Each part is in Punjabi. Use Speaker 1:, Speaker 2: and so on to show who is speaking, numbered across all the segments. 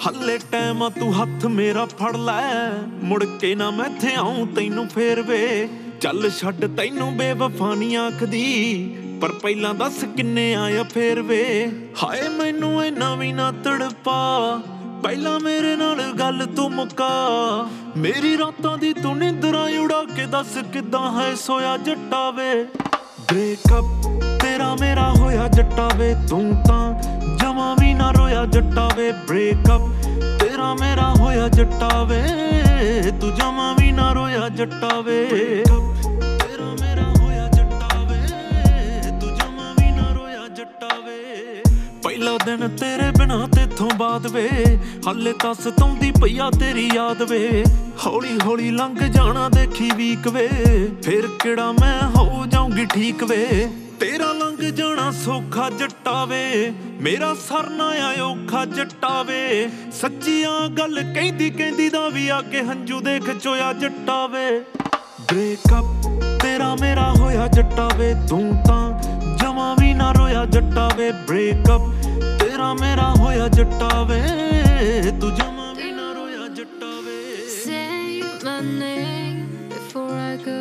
Speaker 1: ਹੱਲੇ ਟਾਈਮ ਤੂੰ ਹੱਥ ਮੇਰਾ ਫੜ ਲੈ, ਮੁੜ ਕੇ ਨਾ ਮੈਂ ਇੱਥੇ ਆਉਂ ਤੈਨੂੰ ਫੇਰ ਵੇ। ਚੱਲ ਛੱਡ ਤੈਨੂੰ ਬੇਵਫਾ ਨੀ ਆਖਦੀ, ਪਰ ਪਹਿਲਾਂ ਦੱਸ ਕਿੰਨੇ ਆਇਆ ਫੇਰ ਵੇ। ਹਾਏ ਮੈਨੂੰ ਇੰਨਾ ਵੀ ਨਾ ਤੜਪਾ, ਪਹਿਲਾਂ ਮੇਰੇ ਨਾਲ ਗੱਲ ਤੂੰ ਮੁਕਾ। ਮੇਰੀ ਰਾਤਾਂ ਦੀ ਤੂੰ ਨਿੰਦਰਾਂ ਉਡਾ ਕੇ ਦੱਸ ਕਿੱਦਾਂ ਹੈ ਸੋਇਆ ਜੱਟਾ ਵੇ। ਬ੍ਰੇਕਅਪ ਤੇਰਾ ਮੇਰਾ ਹੋਇਆ ਜੱਟਾ ਵੇ, ਤੂੰ ਤਾਂ ਜਮਾਂ ਵੀ ਨਾ ਰੋਇਆ ਜੱਟਾ ਵੇ। ਬ੍ਰੇਕਅਪ ਤੇਰਾ ਮੇਰਾ ਹੋਇਆ ਜੱਟਾ ਵੇ, ਤੂੰ ਜਮਾਂ ਵੀ ਨਾ ਰੋਇਆ ਜੱਟਾ ਵੇ। ਤੇਰਾ ਮੇਰਾ ਹੋਇਆ ਜੱਟਾ ਵੇ, ਤੂੰ ਜਮਾਂ ਵੀ ਨਾ ਰੋਇਆ ਜੱਟਾ ਵੇ। ਪਹਿਲਾ ਦਿਨ ਤੇਰੇ ਬਿਨਾਂ ਤੇਥੋਂ ਬਾਅਦ ਵੇ, ਹਾਲੇ ਤਾਂ ਸਤਾਉਂਦੀ ਪਈਆ ਤੇਰੀ ਯਾਦ ਵੇ। ਹੌਲੀ ਹੌਲੀ ਲੰਘ ਜਾਣਾ ਦੇਖੀ ਵੀਕ ਵੇ, ਫਿਰ ਕਿਹੜਾ ਮੈਂ ਹੋ ਜਾਊਂਗੀ ਠੀਕ ਵੇ। ਤੇਰਾ ਲੰਘ ਜਾਣਾ ਸੌਖਾ ਜੱਟਾ ਵੇ, ਮੇਰਾ ਸਰਨਾ ਆ ਔਖਾ ਜੱਟਾ ਵੇ। ਸੱਚੀਆਂ ਗੱਲ ਕਹਿੰਦੀ ਕਹਿੰਦੀ ਦਾ ਵੀ ਆ ਕੇ ਹੰਝੂ ਦੇਖ ਚੋਇਆ ਜੱਟਾ ਵੇ। ਬ੍ਰੇਕਅਪ ਤੇਰਾ ਮੇਰਾ ਹੋਇਆ ਜੱਟਾ ਵੇ, ਤੂੰ ਤਾਂ ਜਮਾਂ ਵੀ ਨਾ ਰੋਇਆ ਜੱਟਾ ਵੇ। ਬ੍ਰੇਕਅਪ ਤੇਰਾ ਮੇਰਾ ਹੋਇਆ ਜੱਟਾ ਵੇ, ਤੂੰ ਜਮਾਂ ਵੀ ਨਾ ਰੋਇਆ ਜੱਟਾ ਵੇ।
Speaker 2: Say my name before I go,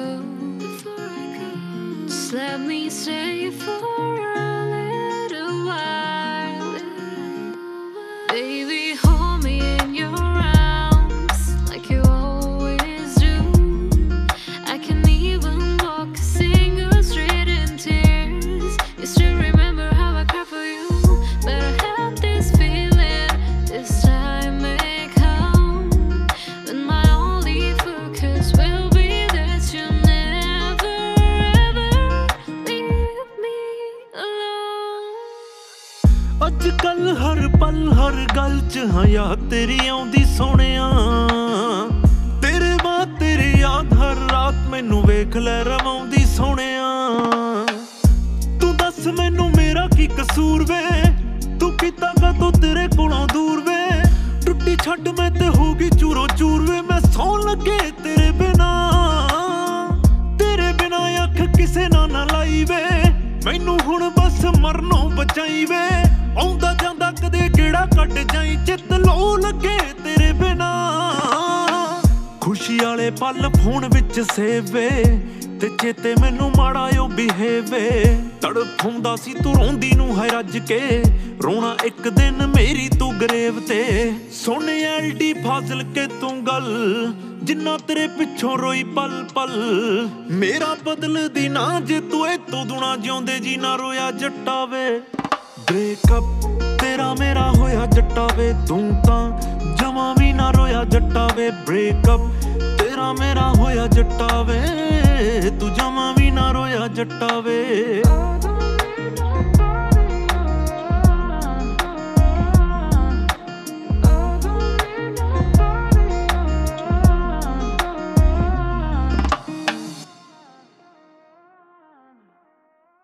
Speaker 2: just let me stay for a little while. Baby, hold me in your arms like you always do. I can't even walk a single street in tears. You still remember how I cried for you, but I had this feeling this time may come, when my only focus will be that you never ever leave me alone.
Speaker 1: ਅੱਜ ਕੱਲ ਹਰ ਪਲ ਹਰ ਗੱਲ ਚ ਹਾਂ ਯਾਦ ਤੇਰੀ ਆਉਂਦੀ ਸੋਹਣਿਆ। ਤੇਰੇ ਬਾਅਦ ਤੇਰੀ ਯਾਦ ਹਰ ਰਾਤ ਮੈਨੂੰ ਵੇਖ ਲੈ ਰਵਾਉਂਦੀ ਸੋਹਣਿਆ। ਤੂੰ ਦੱਸ ਮੈਨੂੰ ਮੇਰਾ ਕੀ ਕਸੂਰ ਵੇ, ਤੂੰ ਕੀਤਾ ਕਦੋਂ ਤੇਰੇ ਕੋਲੋਂ ਦੂਰ ਵੇ। ਟੁੱਟੀ ਛੱਡ ਮੈਂ ਤੇ ਹੋ ਗਈ ਚੂਰੋ ਚੂਰ ਵੇ, ਮੈਂ ਸੌਣ ਲੱਗੇ ਤੇਰੇ ਬਿਨਾ। ਤੇਰੇ ਬਿਨਾ ਅੱਖ ਕਿਸੇ ਨਾਲ ਨਾ ਲਾਈ ਵੇ, ਮੈਨੂੰ ਹੁਣ ਬਸ ਮਰਨੋਂ ਬਚਾਈ ਵੇ। ਆਉਂਦਾ ਜਾਂਦਾ ਕਦੇ ਕਿਹੜਾ ਕੱਢ ਜਾਈ, ਚਿੱਤ ਲੋ ਲੱਗੇ ਤੇਰੇ ਬਿਨਾ। ਖੁਸ਼ੀ ਵਾਲੇ ਪਲ ਫੋਨ ਵਿੱਚ ਸੇਵ ਵੇ, ਤੇ ਚੇਤੇ ਮੈਨੂੰ ਮਾੜਾ ਓ ਬਿਹੇਵ ਵੇ। ਤੜਫਾਉਂਦਾ ਸੀ ਤੂੰ ਰੋਂਦੀ ਨੂੰ ਹੈ ਰੱਜ ਕੇ, ਰੋਣਾ ਇੱਕ ਦਿਨ ਮੇਰੀ ਤੂੰ ਗਰੇਵ ਤੇ। ਸੁਣ ਐਲਡੀ ਫਾਜ਼ਲ ਕੇ ਤੂੰ ਗੱਲ, ਜਿੰਨਾ ਤੇਰੇ ਪਿੱਛੋਂ ਰੋਈ ਪਲ ਪਲ। ਮੇਰਾ ਬਦਲਦੀ ਨਾ ਜੇ ਤੂੰ ਇਹ ਤੋਂ ਦੁਣਾ, ਜਿਉਂਦੇ ਜੀ ਨਾ ਰੋਇਆ ਜੱਟਾ ਵੇ। ਬ੍ਰੇਕਅਪ ਤੇਰਾ ਮੇਰਾ ਹੋਇਆ ਜੱਟਾ ਵੇ, ਤੂੰ ਤਾਂ ਜਮਾਂ ਵੀ ਨਾ ਰੋਇਆ ਜੱਟਾ ਵੇ। ਬ੍ਰੇਕਅਪ ਤੇਰਾ ਮੇਰਾ ਹੋਇਆ ਜੱਟਾ ਵੇ, ਤੂੰ ਜਮਾਂ ਵੀ ਨਾ ਰੋਇਆ ਜੱਟਾ ਵੇ।